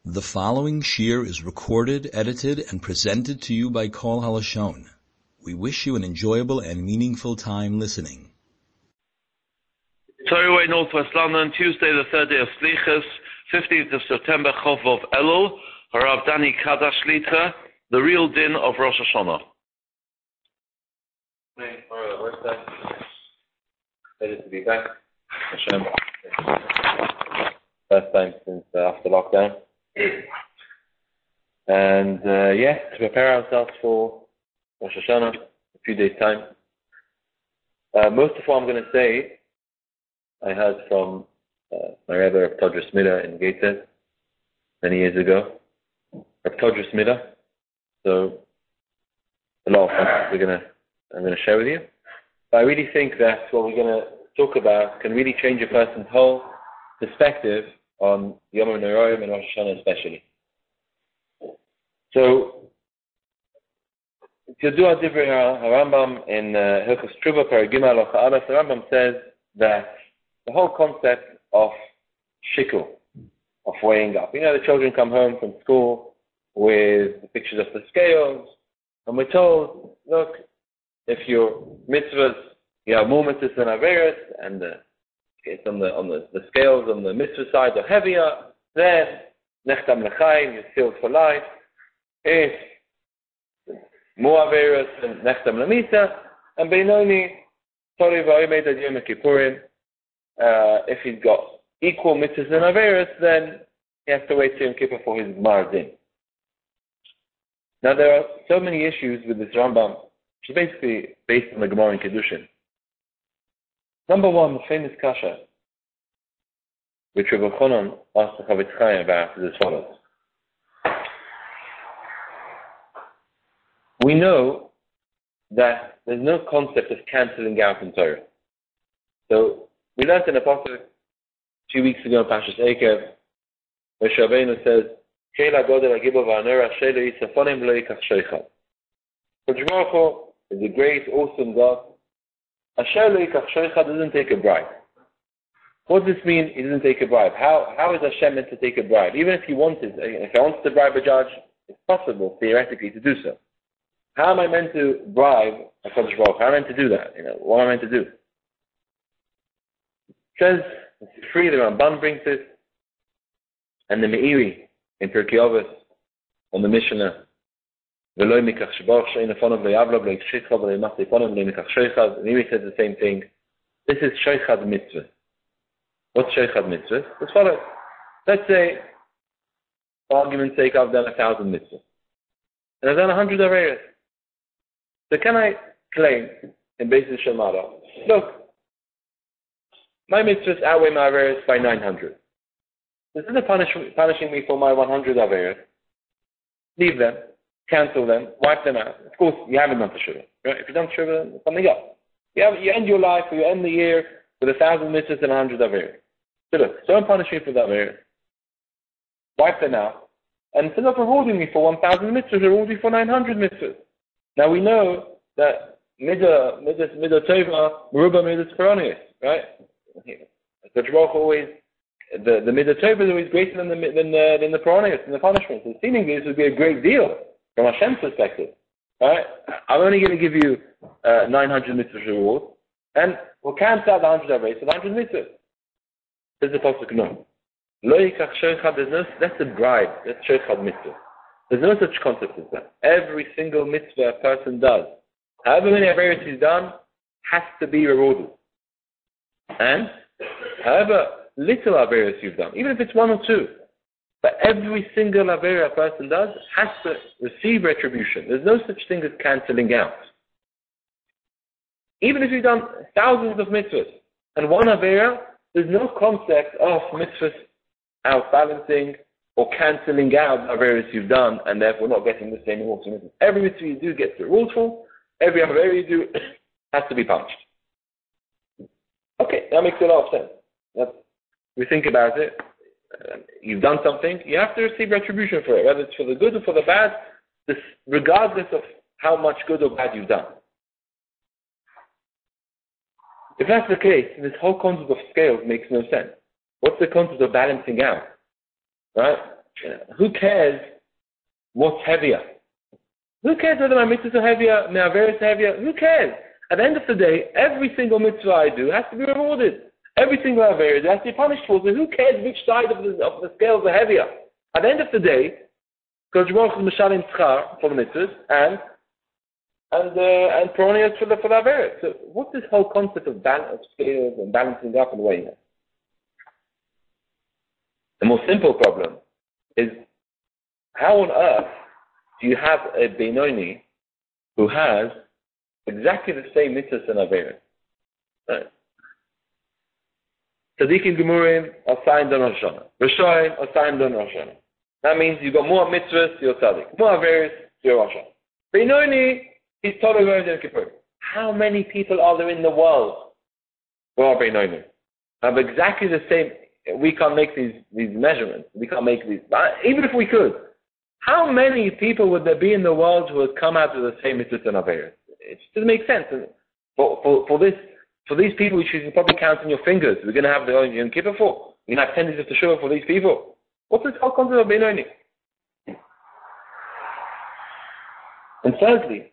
The following shir is recorded, edited, and presented to you by Kol Halashon. We wish you an enjoyable and meaningful time listening. Torah Northwest London, Tuesday the 3rd day of Slichus, 15th of September, Chov of Elul, Harav Dani Kadash Litcha, the real din of Rosh Hashanah. Ready to be back. Hashem. First time since after lockdown. And to prepare ourselves for Rosh Hashanah, a few days' time. Most of what I'm going to say, I heard from my Rebbe, Rav Todros Miller in Gateshead, many years ago. Rav Todros Miller. So, a lot of things I'm going to share with you. But I really think that what we're going to talk about can really change a person's whole perspective on Yom HaNoroim and Rosh Hashanah especially. So, to do our Divrei HaRambam in Hilchos Tshuva, Perek Gimel Halacha Aleph, the Rambam says that the whole concept of shikul, of weighing up. You know, the children come home from school with the pictures of the scales, and we're told, look, if your mitzvahs, you have more mitzvahs than Averis, and it's on the scales on the mitzvah side are heavier, then nechtam l'chaim, you're sealed for life. If more Averis, then nechtam l'misa, and beinoni, tori v'oimed ad Yom Kippurim, if he's got equal mitzvahs than Averis, then he has to wait till Yom Kippur for his Gmar Din. Now there are so many issues with this Rambam, which is basically based on the Gemara in Kedushin. Number one, the famous kasha, which Rabbi Chonon asked the Chavetz Chaim about, is as follows. We know that there's no concept of cancelling out in Torah. So, we learned in a pasuk 2 weeks ago in Pashas Eikev, where Shabbeinu says, Keila Godel HaGibor VaHanora Shelo Yisafonim Lo Yikach Sheichad. Kodesh Baruch Hu is a great, awesome God. Asher Lo Yikach Sheichad doesn't take a bribe. What does this mean? He doesn't take a bribe. How is Hashem meant to take a bribe? Even if he wanted to bribe a judge, it's possible, theoretically, to do so. How am I meant to bribe a Kodesh Baruch Hu? How am I meant to do that? What am I meant to do? It says, it's free, the Ramban brings this, and the Meiri in Pirkei Avos on the Mishnah, and Meiri says the same thing. This is Sheichad Mitzvah. What's Sheichad Mitzvah? As follows. Let's say, for argument's sake, I've done 1,000 mitzvahs. And I've done 100 Averis. So can I claim, in basis Shemara, look, my mitzvahs outweigh my Averis by 900. Instead of punishing me for my 100 Averis, leave them, cancel them, wipe them out. Of course, you haven't done Teshuvah. Right? If you've done Teshuvah, then something else. You end your life, or you end the year with 1,000 mitzvahs and 100 Averis. So look, don't punish me for that Averis. Wipe them out. And instead of rewarding me for 1,000 mitzvahs, reward me for 900 mitzvahs. Now we know that Midah Tova, Meruba Midas Koronius, right? The Baruch always, the Midah Tova is always greater than the Koronius, and the punishment. So seemingly this would be a great deal from Hashem's perspective, right? I'm only going to give you 900 mitzvahs reward, and we'll cancel out the 100 Averis for the 100 mitzvahs. Says the pasuk, no. Lo yikach sheichad, that's a bribe. That's sheichad mitzvah. There's no such concept as that. Every single mitzvah a person does, however many Averis he's done, has to be rewarded. And however little Averis you've done, even if it's one or two, but every single Avera a person does has to receive retribution. There's no such thing as cancelling out. Even if you've done thousands of mitzvahs and one Avera, there's no concept of mitzvahs outbalancing or cancelling out Averis you've done and therefore not getting the same reward. Every mitzvah you do gets the reward for, every Avera you do has to be punished. Okay, that makes a lot of sense. We think about it. You've done something, you have to receive retribution for it, whether it's for the good or for the bad, regardless of how much good or bad you've done. If that's the case, this whole concept of scales makes no sense. What's the concept of balancing out? Right? Who cares what's heavier? Who cares whether my mitzvahs are heavier, my averos are heavier? Who cares? At the end of the day, every single mitzvah I do has to be rewarded. Every single averos has to be punished for. So who cares which side of the scales are heavier? At the end of the day, because Baruch Hu Mishalim Tzchar for the mitzvahs and Peronias for the averos. So what's this whole concept of scales and balancing up and weighing up? The more simple problem is, how on earth do you have a Benoni who has exactly the same mitzvahs and averos? Right? Tzadikim Gemurim are signed on Rosh Hashanah. Rishonim are signed on Rosh Hashanah. That means you've got more mitzvahs, you're tzaddik. More averos, you're Rosh Hashanah. Benoni, he's tolerant and Kippur. How many people are there in the world who are Benoni? Have exactly the same. We can't make these measurements. We can't make these. Even if we could, how many people would there be in the world who would come out of the same mitzvahs and averos? It just doesn't make sense. For these people, which you can probably count on your fingers, we're going to have the Yom Kippur for. We're going to have 10 days of Teshuvah for these people. What's this whole concept of Benoni? And thirdly,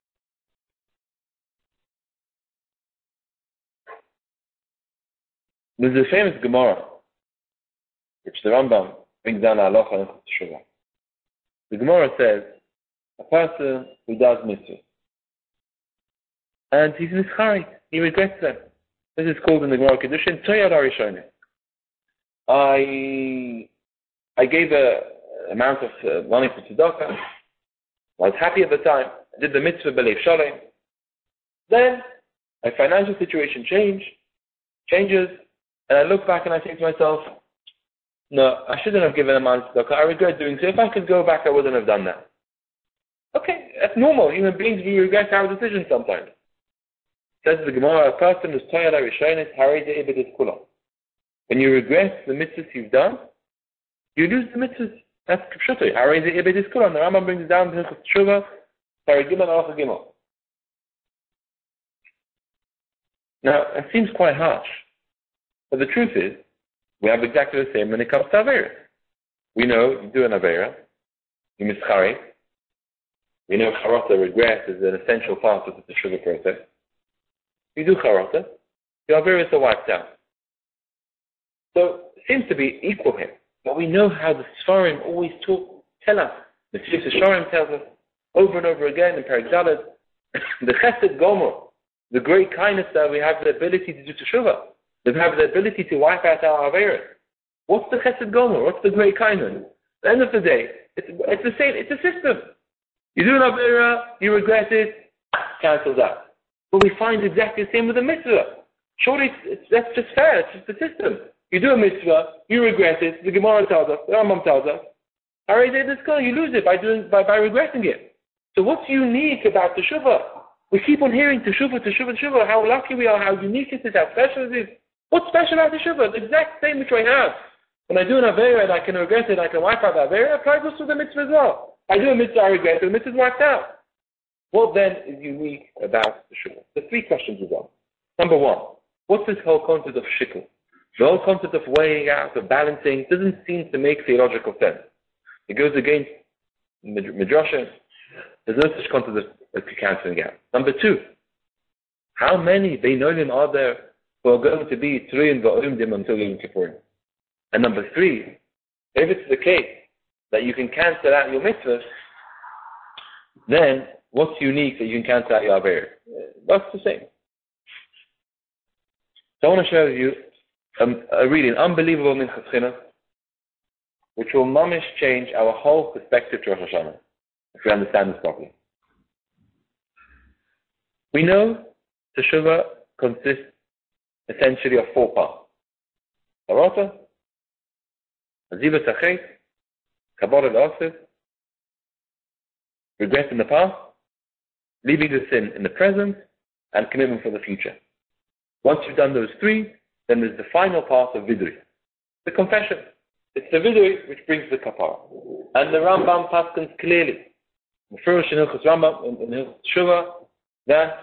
there's a famous Gemara, which the Rambam brings down halacha and Teshuvah. The Gemara says, a person who does mitzvahs, and he's mischari, he regrets them. This is called in the Gemara Kedushin, Toyad HaRishonim. I gave a amount of money for tzedakah. I was happy at the time. I did the mitzvah b'leiv shalom. Then, my financial situation changes, and I look back and I think to myself, no, I shouldn't have given a man tzedakah. I regret doing so. If I could go back, I wouldn't have done that. Okay, that's normal. Human beings, we regret our decisions sometimes. Says the Gemara, a person who's toyad harishonis harei de'ebedis kulam. When you regret the mitzvahs you've done, you lose the mitzvahs. That's kipshuto. Harei de'ebedis kulam. The Rambam brings it down to Hilchos Teshuvah, Parag Gimel, Halacha Gimel. Now, it seems quite harsh, but the truth is, we have exactly the same when it comes to Aveira. We know you do an Aveira, you mischari. We know Charata, regret, is an essential part of the Teshuvah process. You do Charata, your Aveiras are wiped out. So, it seems to be equal here. But we know how the Sfarim always tell us. The Tzivos Sfarim tells us over and over again in Perek Daled, the Chesed Gomer, the great kindness that we have the ability to do Teshuvah. We have the ability to wipe out our Aveiras. What's the Chesed Gomer? What's the great kindness? At the end of the day, it's the same, it's a system. You do an Aveira, you regret it, cancels out. But we find exactly the same with the mitzvah. Surely that's just fair, it's just the system. You do a mitzvah, you regret it, the Gemara tells us, the Rambam tells us, you lose it by regretting it. So what's unique about Teshuvah? We keep on hearing Teshuvah, how lucky we are, how unique it is, how special it is. What's special about Teshuvah? The exact same which I have. When I do an Aveira and I can regret it, I can wipe out the Aveira, applies also to the mitzvah as well. I do a mitzvah, I regret it, the mitzvah is wiped out. What then is unique about Teshuvah? The three questions we got. Number one, what's this whole concept of shikul? The whole concept of weighing out, of balancing, doesn't seem to make theological sense. It goes against Midrashim. There's no such concept of cancelling out. Number two, how many Beinonim are there who are going to be Tzruyin v'Oimdim until Yom Kippurim? And number three, if it's the case that you can cancel out your mitzvahs, then what's unique that you can cancel out your Aveira? That's the same. So I want to share with you a really unbelievable Minchas Chinuch, which will mamish change our whole perspective to Rosh Hashanah, if we understand this properly. We know Teshuvah consists essentially of four parts. Charata, Azivas Achet, Kabbalah L'Asif, regret in the past, leaving the sin in the present, and commitment for the future. Once you've done those three, then there's the final part of Vidui, the confession. It's the Vidui which brings the kapara. And the Rambam paskins clearly, the first in Hilchos Rambam, in Hilchos Teshuvah, that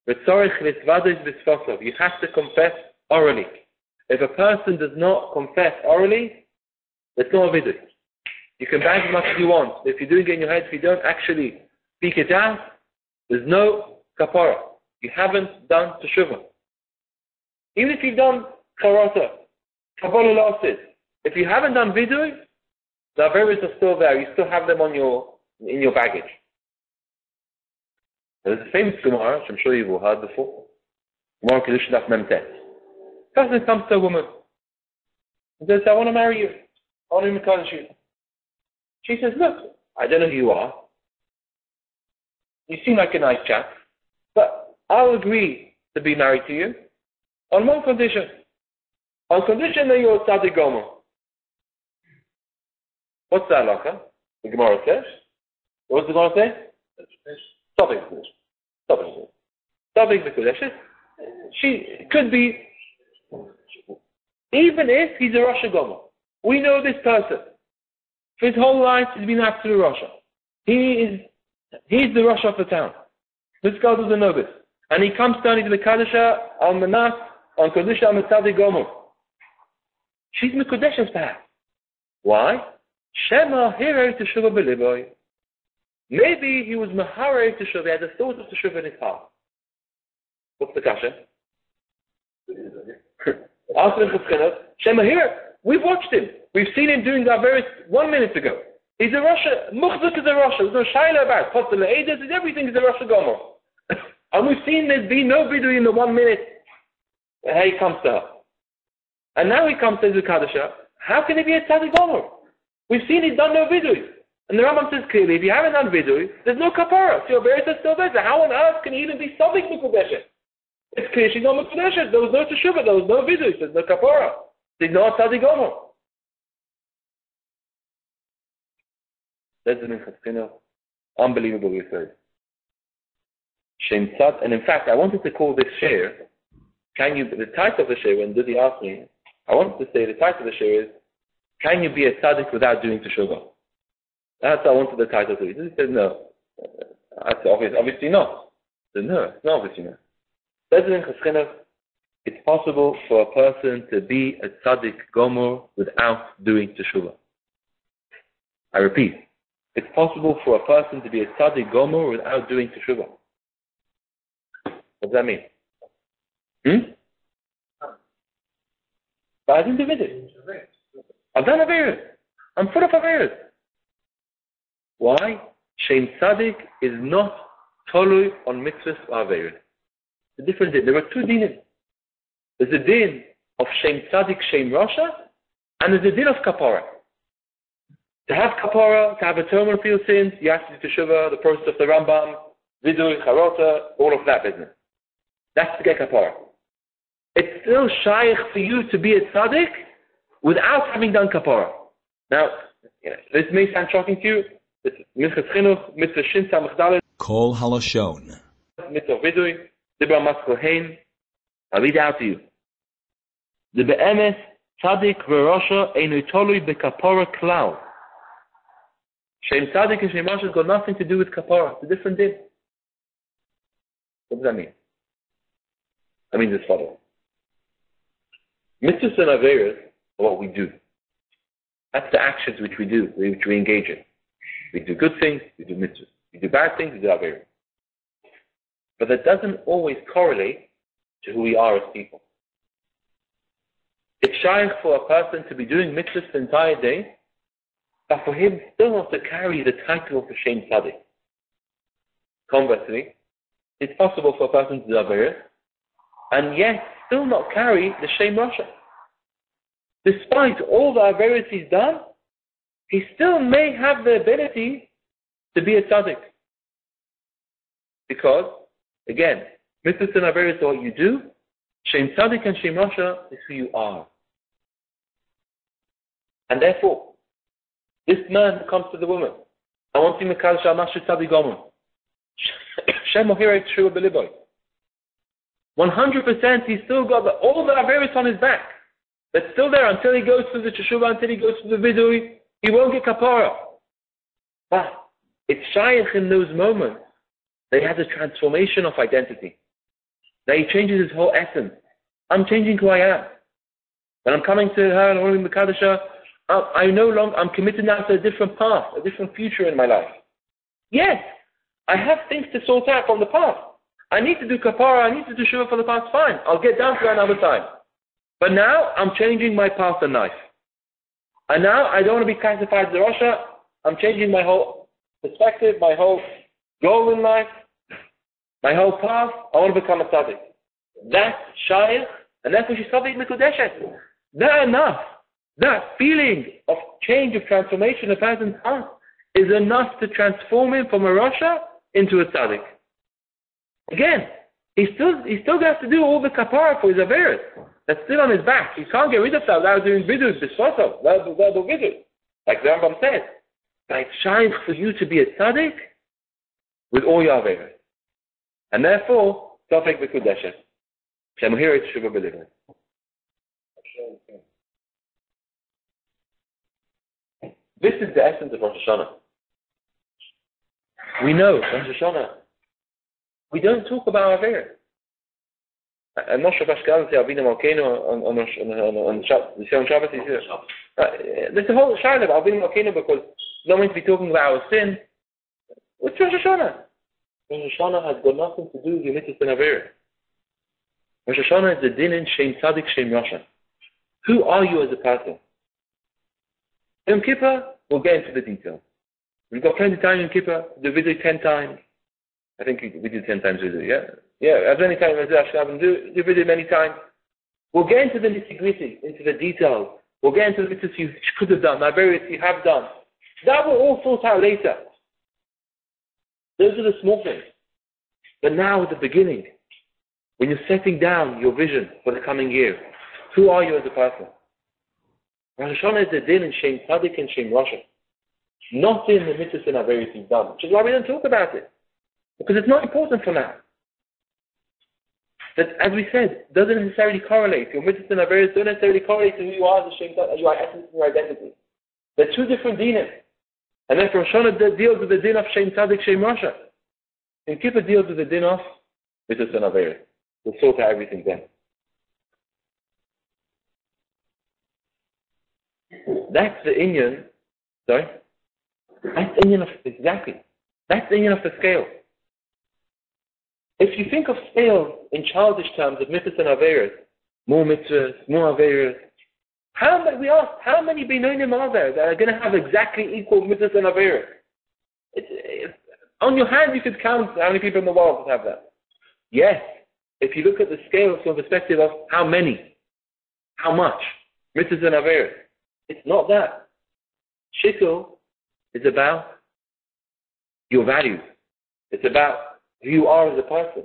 you have to confess orally. If a person does not confess orally, it's not a Vidui. You can bang as much as you want. If you're doing it in your head, if you don't actually speak it out, there's no kapara. You haven't done teshuvah. Even if you've done charata, kabbalah lasted. If you haven't done vidui, the averos are still there. You still have them in your baggage. There's a famous Gemara, which I'm sure you've all heard before. Gemara Kedushin Daf Memtet. Person comes to a woman and says, I want to marry you. I want to marry you. She says, look, I don't know who you are. You seem like a nice chap, but I'll agree to be married to you on one condition. On condition that you're a tzaddik gomer. What's the halakha? The Gemara says. What's the Gemara say? Tzaddik Mekudesh. She could be, even if he's a Rasha gomer. We know this person. For his whole life, he's been after the Rasha. He's the Rasha of the town. This guy doesn't know this. And he comes down into the Kadisha al Manas on Kadisha al Tzaddik gomer. She's Mekudeshes perhaps. Why? Shema Hirei Teshuvah B'Liboy. Maybe he was Maharei Teshuvah, he had the thought of Teshuvah in his heart. What's the kasha? Shema Hirei. We've watched him. We've seen him doing that very 1 minute ago. He's a Rasha. Muchzuk is a Rasha. There's no Shaila about it. Potel Eides is everything is a Rasha Gomer. And we've seen there's been no vidui in the 1 minute. He comes to her. And now he comes to the Kadisha. How can he be a tzaddik gomer? We've seen he's done no vidui. And the Rambam says clearly, if you haven't done vidui, there's no kapara. So your Beres is still there. So how on earth can he even be tzaddik Mekudeshes? It's clear she's not Mekudeshes. There was no teshuvah. There was no vidui. There's no kapara. He's not a tzaddik gomer. That's an unbelievable research. Shem tzad. And in fact, I wanted to call this share. The title of the share, when Dudi asked me, I wanted to say the title of the share is, can you be a tzaddik without doing teshuvah? That's what I wanted the title to be. He said, no. That's obviously not. I said, no, it's not obviously not. It's possible for a person to be a tzaddik gomer without doing teshuvah. I repeat, it's possible for a person to be a tzaddik gomer without doing teshuvah. What does that mean? But I didn't do it. I've done Averis. I'm full of Averis. Why? Shem tzaddik is not tolui on mitzvahs or Averis. It's a different din. There are two dinim. There's a din of Shem tzaddik, Shem rasha, and there's a din of kapara. To have kapara, to have atonement for your sins, you have to do teshuvah, the process of the Rambam, vidui, charota, all of that business. That's to get kapara. It's still shaykh for you to be a tzaddik without having done kapara. Now, this may sound shocking to you. It's Minchas Chinuch, Mitzvah Shin Samach Daled. Kol Halashon. Mitzvah Vidui, Dibra Maskul Hain. I'll read out to you. The Be'emes Tzaddik V'Rosha Einu Tolui B'Kapara Klau. Shem Tzaddik and Shem Rasha has got nothing to do with kapara. It's a different din. What does that mean? I mean this follows. Mitzvahs and Averos are what we do. That's the actions which we do, which we engage in. We do good things, we do mitzvahs. We do bad things, we do Averos. But that doesn't always correlate to who we are as people. It's shaykh for a person to be doing mitzvahs the entire day, but for him still not to carry the title of the Shem Tzaddik. Conversely, it's possible for a person to do Averos, and yet still not carry the Shem Rasha. Despite all the Averos he's done, he still may have the ability to be a tzaddik. Because, again, mitzvahs and Averos are what you do, Shem Tzaddik and Shem Rasha is who you are. And therefore, this man who comes to the woman, I want him to call Shamash Tzaddik Gomer. Shem Ohirei Teshuvah B'Liboy. 100% he's still got all the Averos on his back. That's still there until he goes to the Teshuvah, until he goes to the Vidui. He won't get kapara. But it's shaykh in those moments that he has a transformation of identity. That he changes his whole essence. I'm changing who I am. When I'm coming to her and holding the Kadisha, I'm committed now to a different path, a different future in my life. Yes, I have things to sort out from the past. I need to do kapara, I need to do shuvah for the past, fine. I'll get down to that another time. But now, I'm changing my path in life. And now, I don't want to be classified as a Rasha. I'm changing my whole perspective, my whole goal in life, my whole path. I want to become a tzaddik. That's shaykh, and that's what she's tzaddik mikudeshet. That enough. That feeling of change, of transformation of person's heart is enough to transform him from a Rasha into a tzaddik. Again, he still has to do all the kapara for his averis. That's still on his back. He can't get rid of that without doing vidus, bisfosov, verbal vidus. Like the Rambam said. It's shaykh for you to be a tzaddik with all your averis. And therefore, tzaddik v'kudeshet. Shemahir et shuvah b'livnei. This is the essence of Rosh Hashanah. We know, Rosh Hashanah, we don't talk about Averis. I'm not sure if Ashkelon say Avinu Malkeinu on Shabbos. There's a whole shayla of Avinu Malkeinu because no one to be talking about our sin. What's Rosh Hashanah? Rosh Hashanah has got nothing to do with your mitzvahs and Averis. Rosh Hashanah is the din in Shem Tzadik Shem Rasha. Who are you as a person? Yom Kippur, we'll get into the details. We've got plenty of time in Kippur, do visit 10 times. I think we did 10 times visit, yeah? Yeah, as many times as Ashkavan do visit many times. We'll get into the nitty-gritty, into the details. We'll get into the mitzvahs you could have done, my various you have done. That will all sort out later. Those are the small things. But now at the beginning, when you're setting down your vision for the coming year, who are you as a person? Rosh Hashanah is the din in Shem Tzadik and Shem Rasha. Not in the mitzvahs and averis you've done. Which is why we don't talk about it. Because it's not important for now. That, as we said, doesn't necessarily correlate. Your mitzvahs and averis don't necessarily correlate to who you are as a Shem Tzadik, your essence and your identity. They're two different dinim. And therefore Rosh Hashanah deals with the din of Shem Tzadik, Shem Rasha. And Kippur deals with the din of mitzvahs and averis. We'll sort out everything then. That's the inyan. Sorry? That's the inyan of, exactly. That's the inyan of the scale. If you think of scales in childish terms of mitzvahs and averis, more mitzvahs, more averis, how many binonim are there that are going to have exactly equal mitzvahs and averis? On your hand you could count how many people in the world have that. Yes, if you look at the scale from the perspective of how many, how much, mitzvahs and averis, it's not that. Shikul is about your values. It's about who you are as a person.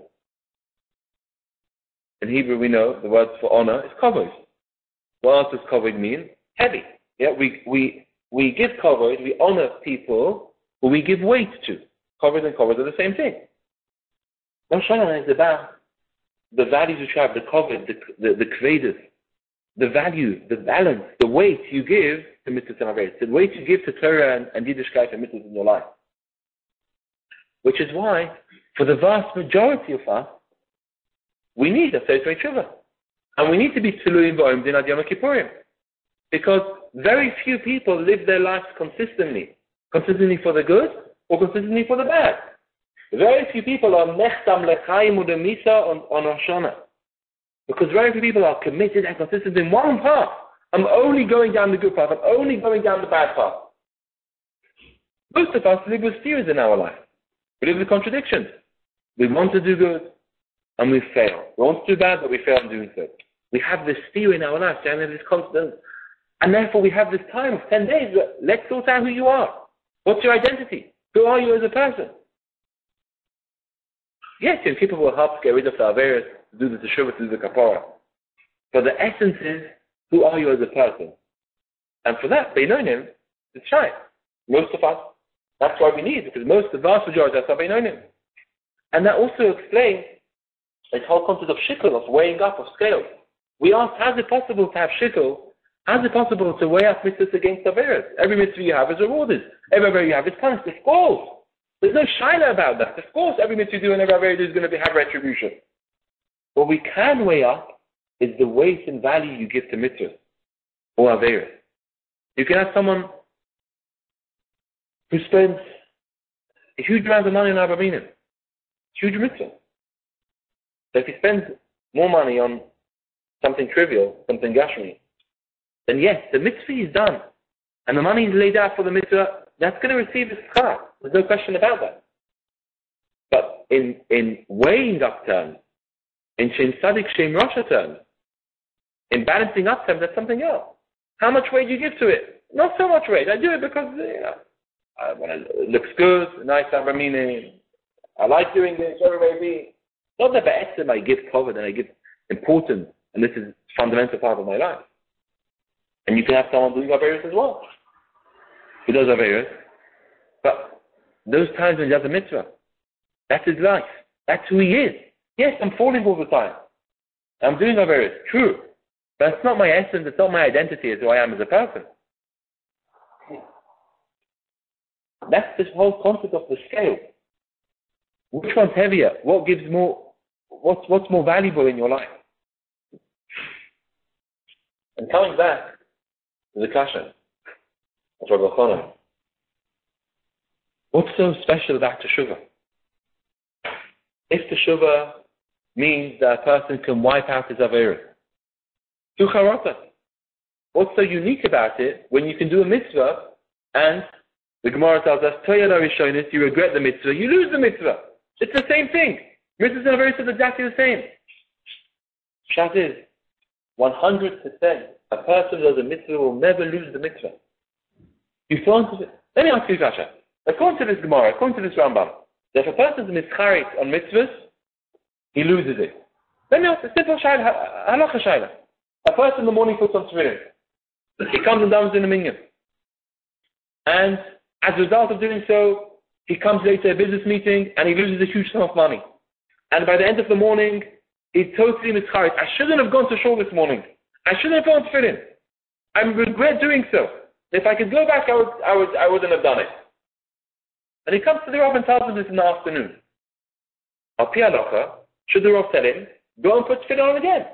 In Hebrew we know the word for honor is kavod. What else does kavod mean? Heavy. Yeah, we give kavod, we honor people who we give weight to. Kavod and kavod are the same thing. Rosh Hashanah is about the values you have, the kavod, the kvedas, the value, the balance, the weight you give to mitzvahs and averis, the weight you give to Torah and Yiddishkeit and mitzvahs in your life. Which is why, for the vast majority of us, we need a Sefer Tshuva. And we need to be Tuluim V'Omdim Ad Yom Kippurim. Because very few people live their lives consistently. Consistently for the good, or consistently for the bad. Very few people are Nechtam L'chaim U'Lemisa on Rosh Hashanah. Because very few people are committed and consistent in one path. I'm only going down the good path. I'm only going down the bad path. Most of us live with fears in our life. We live with contradictions. We want to do good, and we fail. We want to do bad, but we fail in doing so. We have this fear in our life, and this constant. And therefore we have this time of 10 days. Let's sort out who you are. What's your identity? Who are you as a person? Yes, and people will help get rid of the averis, to do the teshuvah, to do the kapara. But the essence is, who are you as a person? And for that, Beinonim, it's shy. Most of us, that's why we need, because the vast majority of us are Beinonim. And that also explains this whole concept of shikul, of weighing up, of scales. We ask, how is it possible to have shikul? How is it possible to weigh up mitzvahs against averis? Every mitzvah you have is rewarded. Every averis you have is punished. Of course. There's no shaila about that. Of course, every mitzvah you do and every averis is going to have retribution. What we can weigh up is the weight and value you give to mitzvahs or averis. You can have someone who spends a huge amount of money on Arba Minim. Huge mitzvah. So if he spends more money on something trivial, something gashmi, then yes, the mitzvah is done. And the money is laid out for the mitzvah, that's going to receive his schar. There's no question about that. But in weighing up terms, in Shem Tzadik Shem Rasha terms, in balancing up terms, that's something else. How much weight do you give to it? Not so much weight. I do it because it looks good, nice Arba Minim. I like doing this, whatever it may be. Not that by I give covered and I give importance, and this is a fundamental part of my life. And you can have someone doing Averos as well. He does Averos. But those times when he does a mitzvah, that's his life. That's who he is. Yes, I'm falling all the time. I'm doing Averos. True. But it's not my essence, it's not my identity as who I am as a person. That's this whole concept of the scale. Which one's heavier? What gives more? What's more valuable in your life? And coming back to the kasha of Rabbi Chanan, what's so special about teshuvah? If teshuvah means that a person can wipe out his averos, through charata, what's so unique about it when you can do a mitzvah and the Gemara tells us, you regret the mitzvah, you lose the mitzvah. It's the same thing. Mitzvahs and averos are exactly the same. Pshat is, 100%, a person who does a mitzvah will never lose the mitzvah. You thought, let me ask you, Kasha. According to this Gemara, according to this Rambam, that if a person is mischarit on mitzvahs, he loses it. Let me ask a simple shayla, halacha shayla. A person in the morning puts on tefillin. He comes and downs in the minyan. And as a result of doing so, he comes late to a business meeting and he loses a huge sum of money. And by the end of the morning, he's totally mischarit. I shouldn't have gone to shul this morning. I shouldn't have gone to tefillin. I regret doing so. If I could go back, I wouldn't have done it. And he comes to the Rav and tells him this in the afternoon. Al pi halacha, should the Rav tell him, go and put tefillin on again?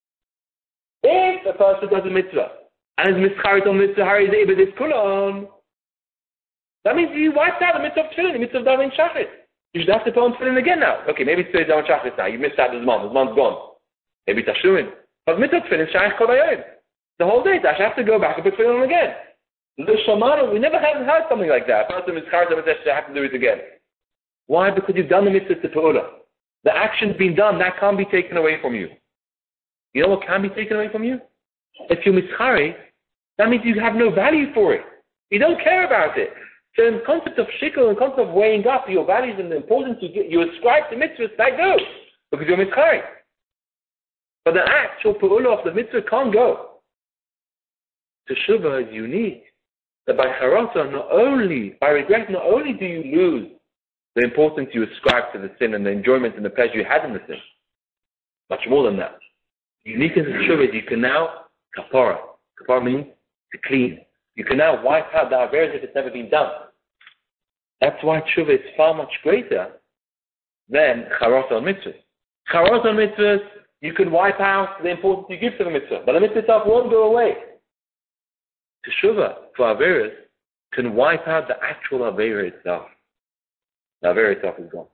If a person does a mitzvah and is mischarit on mitzvah, hari zeibedis kulon, that means you wiped out the mitzvah of tefillin, the mitzvah of davening shachrit. You should have to put on tefillin again now. Okay, maybe it's davening shachrit now. You missed out the zman. The zman's gone. Maybe it's tashlumin. But mitzvah tefillin is shaykh kol hayom. The whole day, I have to go back and put tefillin on again. The shamara, we never have had something like that. A person is mischarit on mitzvah, I have to do it again. Why? Because you've done the mitzvah to pa'ula. The action's been done. That can't be taken away from you. You know what can be taken away from you? If you're mischarit, that means you have no value for it. You don't care about it. So in the concept of shikul and concept of weighing up your values and the importance you ascribe to mitzvahs, that goes. Because you're mischarit. But the actual pa'ula of the mitzvah can't go. Teshuvah is unique. That by charata, by regret, not only do you lose the importance you ascribe to the sin and the enjoyment and the pleasure you had in the sin, much more than that. The uniqueness of teshuvah is you can now kapara. Kapara means to clean. You can now wipe out the averos if it's never been done. That's why teshuvah is far much greater than charata on mitzvahs. Charata on mitzvahs, you can wipe out the importance you give to the mitzvah, but the mitzvah itself won't go away. Teshuvah for averos can wipe out the actual avera itself. The avera itself is gone.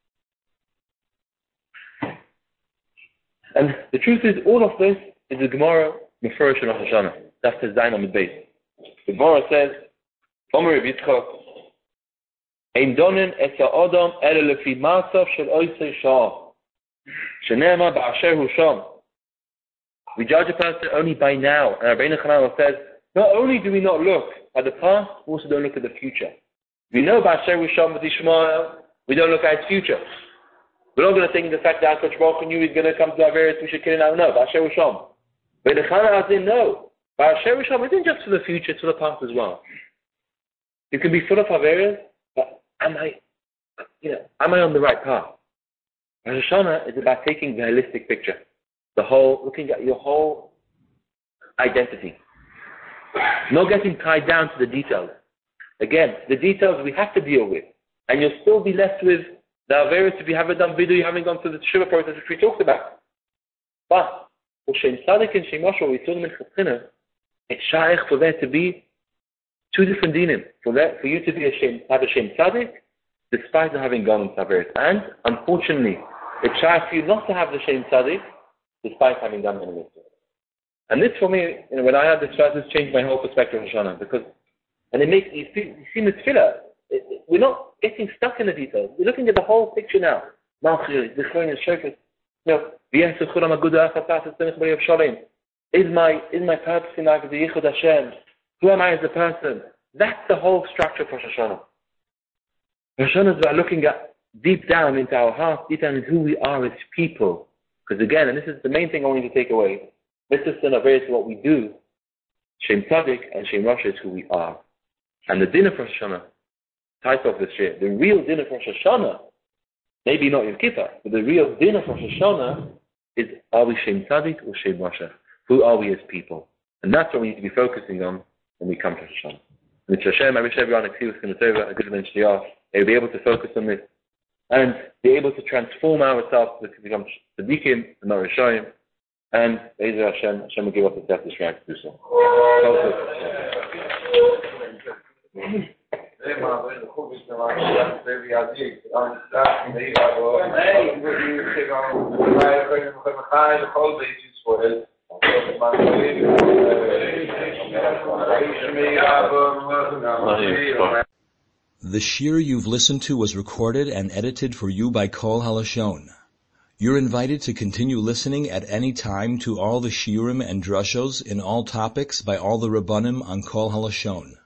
And the truth is, all of this is the Gemara Mefurish in Rosh Hashanah. That's his dynamite base. The Gemara says, Omer Reb Yitzchak, Ein donen es ha'odam ele lefi ma'asav shel oisei sha'ah. Shene'ema ba'asher hu sham. We judge a person only by now. And Rabbeinu Chananel says, not only do we not look at the past, we also don't look at the future. We know ba'asher hu sham with Ishmael, we don't look at his future. We're not going to think the fact that HaKadosh Baruch Hu knew he's going to come to Averos, we should kill him now. No, ba'asher hu sham. But the Chananel didn't know. Ba'asher hu sham isn't just for the future, it's for the past as well. You can be full of Averos, but am I on the right path? Rosh Hashanah is about taking the holistic picture, looking at your whole identity, not getting tied down to the details. Again, the details we have to deal with, and you'll still be left with the Averos if you haven't done Vidu, you haven't gone through the Teshuvah process which we talked about. But for Shem Tzadik and Shem Moshe, we saw them in Chatzina, it's shaykh for there to be Two different dinim. For you to be have a Shem Tzaddik, despite not having gone into Averis. And, unfortunately, it's shy for you not to have the Shem Tzaddik, despite having done the mitzvah. And this for me, when I had this class, this changed my whole perspective of Hoshana, because, and it makes, you see the tefillah, we're not getting stuck in the details. We're looking at the whole picture now. Is my purpose in life the Yichud Hashem? Who am I as a person? That's the whole structure for Rosh Hashanah. Rosh Hashanah is about looking at deep down into our hearts, deep down into who we are as people. Because again, and this is the main thing I want you to take away, this is what we do. Shem Tzaddik and Shem Rosh is who we are. And the dinner for Rosh Hashanah, type of this year, the real dinner for Rosh Hashanah, maybe not Yom Kippur, but the real dinner for Rosh Hashanah is, are we Shem Tzaddik or Shem Rosh? Who are we as people? And that's what we need to be focusing on when we come to Rosh Hashanah. Mitzvah Hashem, I wish everyone a good mention they'll be able to focus on this and be able to transform ourselves to become tzaddikim and not rishoyim. And Be'ezer Hashem will give us the death to strength to do so. The shir you've listened to was recorded and edited for you by Kol Halashon. You're invited to continue listening at any time to all the shiurim and drushos in all topics by all the Rabbanim on Kol Halashon.